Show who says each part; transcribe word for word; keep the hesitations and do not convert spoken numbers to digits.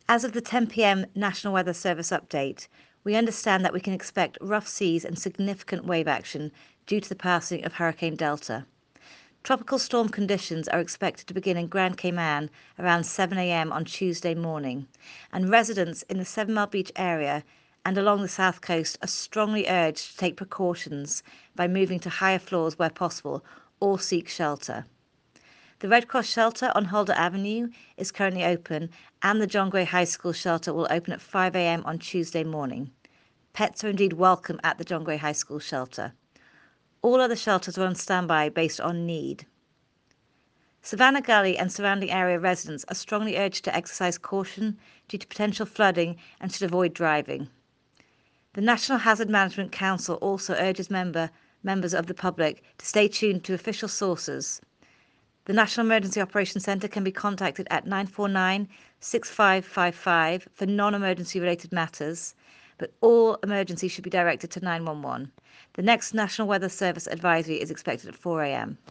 Speaker 1: As of the ten p m National Weather Service update, we understand that we can expect rough seas and significant wave action due to the passing of Hurricane Delta. Tropical storm conditions are expected to begin in Grand Cayman around seven a m on Tuesday morning, and residents in the Seven Mile Beach area and along the south coast are strongly urged to take precautions by moving to higher floors where possible or seek shelter. The Red Cross shelter on Holder Avenue is currently open, and the John Gray High School shelter will open at five a m on Tuesday morning. Pets are indeed welcome at the John Gray High School shelter. All other shelters are on standby based on need. Savannah Gully and surrounding area residents are strongly urged to exercise caution due to potential flooding and should avoid driving. The National Hazard Management Council also urges member, members of the public to stay tuned to official sources. The National Emergency Operations Centre can be contacted at nine four nine, six five five five for non-emergency related matters, but all emergencies should be directed to nine one one. The next National Weather Service advisory is expected at four a m